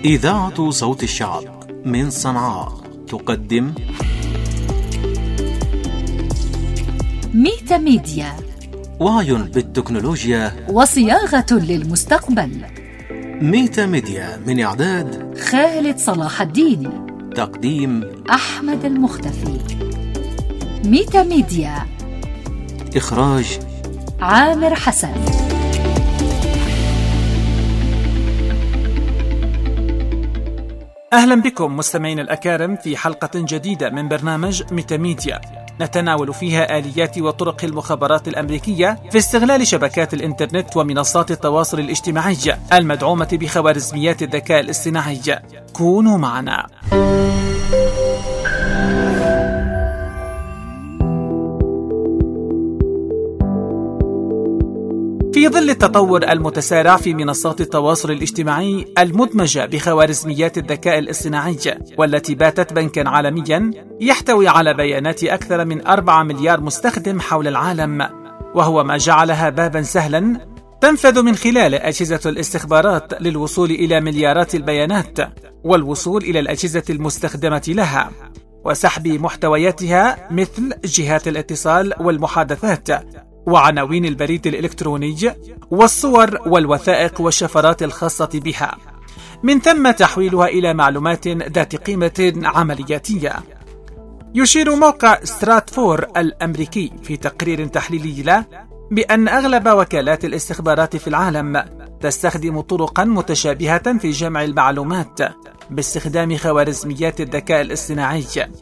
إذاعة صوت الشعب من صنعاء تقدم ميتا ميديا، وعي بالتكنولوجيا وصياغة للمستقبل. ميتا ميديا من إعداد خالد صلاح الدين، تقديم أحمد المختفي. ميتا ميديا، إخراج عامر حسن. أهلا بكم مستمعين الأكارم في حلقة جديدة من برنامج ميتا ميديا، نتناول فيها آليات وطرق المخابرات الأمريكية في استغلال شبكات الإنترنت ومنصات التواصل الاجتماعي المدعومة بخوارزميات الذكاء الاصطناعي. كونوا معنا. في ظل التطور المتسارع في منصات التواصل الاجتماعي المدمجة بخوارزميات الذكاء الاصطناعي، والتي باتت بنكا عالميا يحتوي على بيانات أكثر من 4 مليار مستخدم حول العالم، وهو ما جعلها بابا سهلا تنفذ من خلال أجهزة الاستخبارات للوصول إلى مليارات البيانات والوصول إلى الأجهزة المستخدمة لها وسحب محتوياتها مثل جهات الاتصال والمحادثات وعناوين البريد الإلكتروني والصور والوثائق والشفرات الخاصة بها، من ثم تحويلها إلى معلومات ذات قيمة عملياتية. يشير موقع ستراتفور الأمريكي في تقرير تحليلي له بأن أغلب وكالات الاستخبارات في العالم تستخدم طرقا متشابهة في جمع المعلومات باستخدام خوارزميات الذكاء الاصطناعي،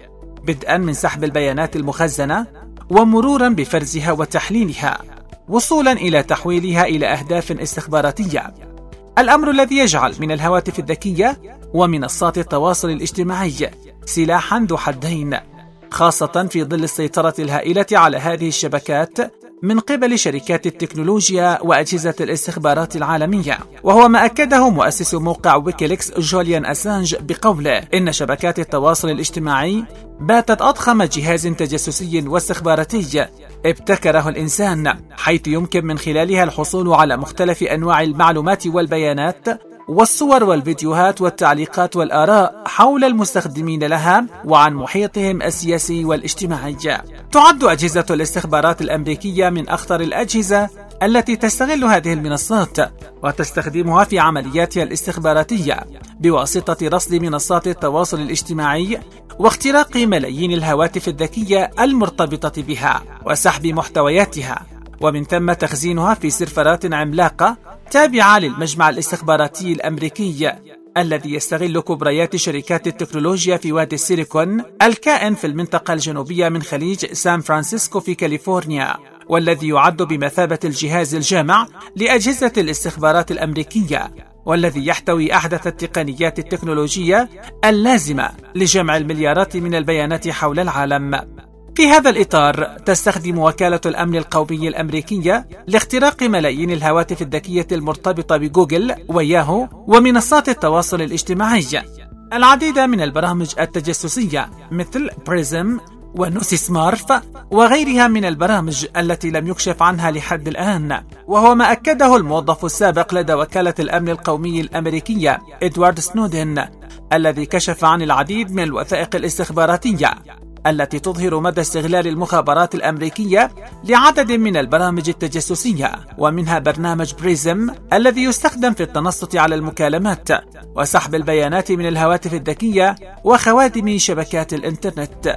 بدءا من سحب البيانات المخزنة ومرورا بفرزها وتحليلها وصولا إلى تحويلها إلى أهداف استخباراتية، الأمر الذي يجعل من الهواتف الذكية ومنصات التواصل الاجتماعي سلاحا ذو حدين، خاصة في ظل السيطرة الهائلة على هذه الشبكات من قبل شركات التكنولوجيا وأجهزة الاستخبارات العالمية. وهو ما أكده مؤسس موقع ويكيليكس جوليان أسانج بقوله إن شبكات التواصل الاجتماعي باتت أضخم جهاز تجسسي واستخباراتي ابتكره الإنسان، حيث يمكن من خلالها الحصول على مختلف أنواع المعلومات والبيانات والصور والفيديوهات والتعليقات والآراء حول المستخدمين لها وعن محيطهم السياسي والاجتماعي. تعد أجهزة الاستخبارات الأمريكية من أخطر الأجهزة التي تستغل هذه المنصات وتستخدمها في عملياتها الاستخباراتية بواسطة رصد منصات التواصل الاجتماعي واختراق ملايين الهواتف الذكية المرتبطة بها وسحب محتوياتها، ومن ثم تخزينها في سيرفرات عملاقة تابعة للمجمع الاستخباراتي الأمريكي الذي يستغل كبريات شركات التكنولوجيا في وادي السيليكون الكائن في المنطقة الجنوبية من خليج سان فرانسيسكو في كاليفورنيا، والذي يعد بمثابة الجهاز الجامع لأجهزة الاستخبارات الأمريكية، والذي يحتوي أحدث التقنيات التكنولوجية اللازمة لجمع المليارات من البيانات حول العالم. في هذا الإطار تستخدم وكالة الأمن القومي الأمريكية لاختراق ملايين الهواتف الذكية المرتبطة بجوجل وياهو ومنصات التواصل الاجتماعي العديد من البرامج التجسسية مثل بريزم ونوسي سمارف وغيرها من البرامج التي لم يكشف عنها لحد الآن. وهو ما أكده الموظف السابق لدى وكالة الأمن القومي الأمريكية إدوارد سنودن، الذي كشف عن العديد من الوثائق الاستخباراتية التي تظهر مدى استغلال المخابرات الأمريكية لعدد من البرامج التجسسية، ومنها برنامج بريزم الذي يستخدم في التنصت على المكالمات وسحب البيانات من الهواتف الذكية وخوادم شبكات الإنترنت.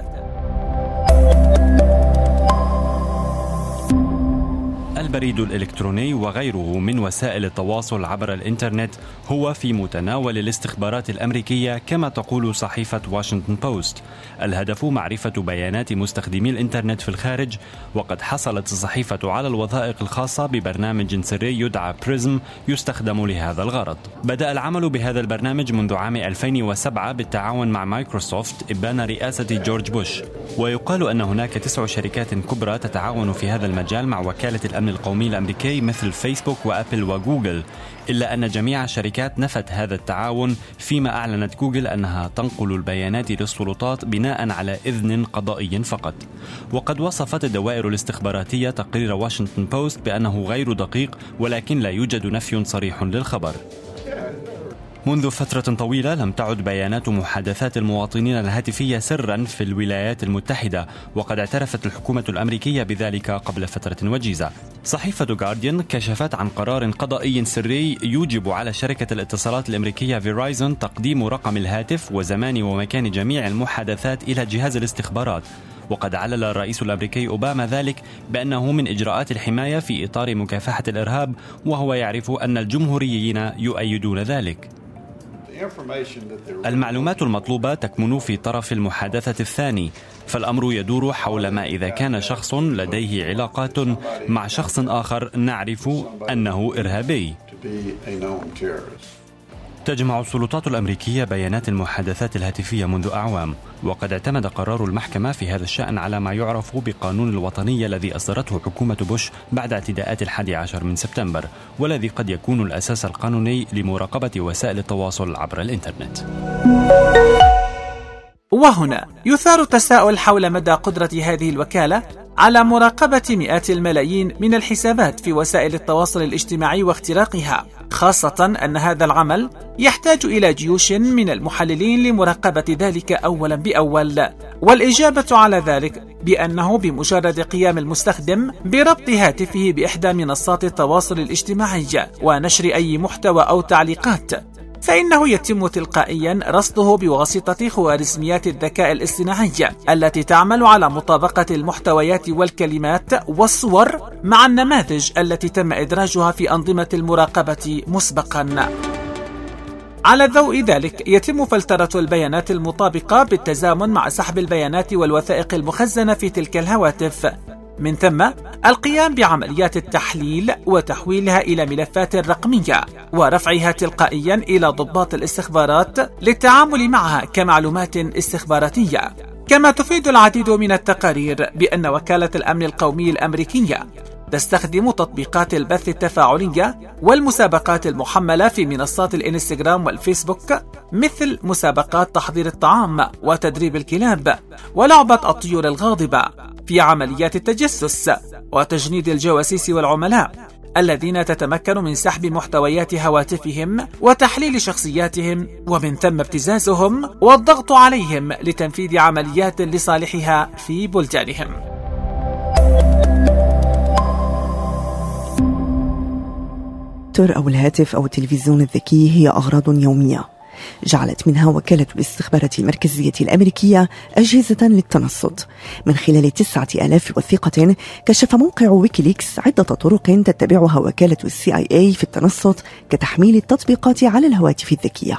البريد الإلكتروني وغيره من وسائل التواصل عبر الإنترنت هو في متناول الاستخبارات الأمريكية كما تقول صحيفة واشنطن بوست. الهدف معرفة بيانات مستخدمي الإنترنت في الخارج، وقد حصلت الصحيفة على الوثائق الخاصة ببرنامج سري يدعى بريزم يستخدم لهذا الغرض. بدأ العمل بهذا البرنامج منذ عام 2007 بالتعاون مع مايكروسوفت إبان رئاسة جورج بوش، ويقال أن هناك 9 شركات كبرى تتعاون في هذا المجال مع وكالة الأمن القومي الأمريكي مثل فيسبوك وأبل وجوجل، إلا أن جميع الشركات نفت هذا التعاون، فيما أعلنت جوجل أنها تنقل البيانات للسلطات بناء على إذن قضائي فقط. وقد وصفت الدوائر الاستخباراتية تقرير واشنطن بوست بأنه غير دقيق، ولكن لا يوجد نفي صريح للخبر. منذ فترة طويلة لم تعد بيانات محادثات المواطنين الهاتفية سرا في الولايات المتحدة، وقد اعترفت الحكومة الأمريكية بذلك قبل فترة وجيزة. صحيفة جارديان كشفت عن قرار قضائي سري يوجب على شركة الاتصالات الأمريكية فيرايزون تقديم رقم الهاتف وزمان ومكان جميع المحادثات إلى جهاز الاستخبارات. وقد علل الرئيس الأمريكي أوباما ذلك بأنه من إجراءات الحماية في إطار مكافحة الإرهاب، وهو يعرف أن الجمهوريين يؤيدون ذلك. المعلومات المطلوبة تكمن في طرف المحادثة الثاني، فالأمر يدور حول ما إذا كان شخص لديه علاقات مع شخص آخر نعرف أنه إرهابي. تجمع السلطات الأمريكية بيانات المحادثات الهاتفية منذ أعوام، وقد اعتمد قرار المحكمة في هذا الشأن على ما يعرف بقانون الوطنية الذي أصدرته حكومة بوش بعد اعتداءات 11 من سبتمبر، والذي قد يكون الأساس القانوني لمراقبة وسائل التواصل عبر الإنترنت. وهنا يثار التساؤل حول مدى قدرة هذه الوكالة على مراقبة مئات الملايين من الحسابات في وسائل التواصل الاجتماعي واختراقها، خاصة أن هذا العمل يحتاج إلى جيوش من المحللين لمراقبة ذلك أولا بأول. والإجابة على ذلك بأنه بمجرد قيام المستخدم بربط هاتفه بإحدى منصات التواصل الاجتماعي ونشر أي محتوى أو تعليقات، فإنه يتم تلقائيا رصده بواسطة خوارزميات الذكاء الاصطناعي التي تعمل على مطابقة المحتويات والكلمات والصور مع النماذج التي تم إدراجها في أنظمة المراقبة مسبقا. على ضوء ذلك يتم فلترة البيانات المطابقة بالتزامن مع سحب البيانات والوثائق المخزنة في تلك الهواتف، من ثم القيام بعمليات التحليل وتحويلها إلى ملفات رقمية ورفعها تلقائيا إلى ضباط الاستخبارات للتعامل معها كمعلومات استخباراتية. كما تفيد العديد من التقارير بأن وكالة الأمن القومي الأمريكية تستخدم تطبيقات البث التفاعلية والمسابقات المحملة في منصات الإنستغرام والفيسبوك، مثل مسابقات تحضير الطعام وتدريب الكلاب ولعبة الطيور الغاضبة، في عمليات التجسس وتجنيد الجواسيس والعملاء الذين تتمكن من سحب محتويات هواتفهم وتحليل شخصياتهم، ومن ثم ابتزازهم والضغط عليهم لتنفيذ عمليات لصالحها في بلدانهم. أو الهاتف أو التلفزيون الذكي هي أغراض يومية جعلت منها وكالة الاستخبارات المركزية الأمريكية أجهزة للتنصت. من خلال 9000 وثيقة كشف موقع ويكيليكس عدة طرق تتبعها وكالة CIA في التنصت كتحميل التطبيقات على الهواتف الذكية.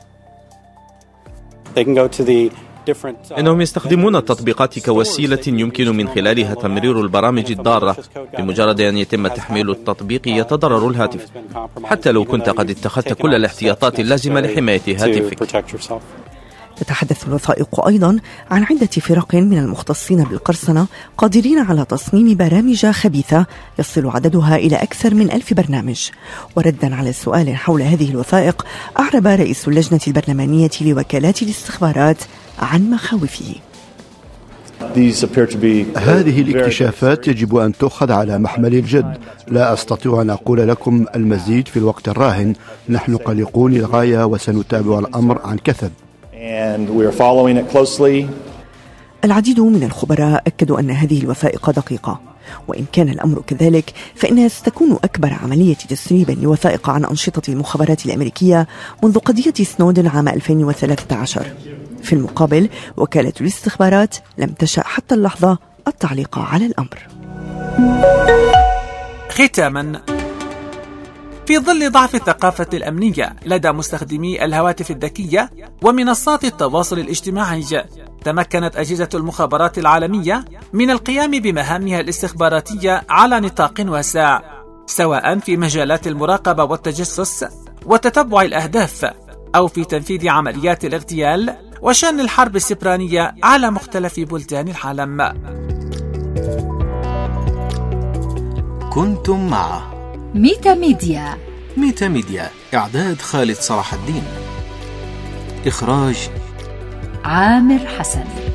إنهم يستخدمون التطبيقات كوسيلة يمكن من خلالها تمرير البرامج الضارة. بمجرد أن يتم تحميل التطبيق يتضرر الهاتف، حتى لو كنت قد اتخذت كل الاحتياطات اللازمة لحماية هاتفك. تتحدث الوثائق أيضا عن عدة فرق من المختصين بالقرصنة قادرين على تصميم برامج خبيثة يصل عددها إلى أكثر من 1000 برنامج. وردا على السؤال حول هذه الوثائق أعرب رئيس اللجنة البرلمانية لوكالات الاستخبارات عن مخاوفه. هذه الاكتشافات يجب أن تؤخذ على محمل الجد. لا أستطيع أن أقول لكم المزيد في الوقت الراهن. نحن قلقون للغاية وسنتابع الأمر عن كثب. العديد من الخبراء أكدوا أن هذه الوثائق دقيقة، وإن كان الأمر كذلك فإنها ستكون أكبر عملية تسريب لوثائق عن أنشطة المخابرات الأمريكية منذ قضية سنودن عام 2013. في المقابل وكالة الاستخبارات لم تشأ حتى اللحظة التعليق على الأمر. ختاما، في ظل ضعف الثقافة الأمنية لدى مستخدمي الهواتف الذكية ومنصات التواصل الاجتماعي، تمكنت أجهزة المخابرات العالمية من القيام بمهامها الاستخباراتية على نطاق واسع، سواء في مجالات المراقبة والتجسس وتتبع الأهداف، أو في تنفيذ عمليات الاغتيال وشن الحرب السبرانية على مختلف بلدان العالم. كنتم مع ميتا ميديا. ميتا ميديا، إعداد خالد صلاح الدين، إخراج عامر حسن.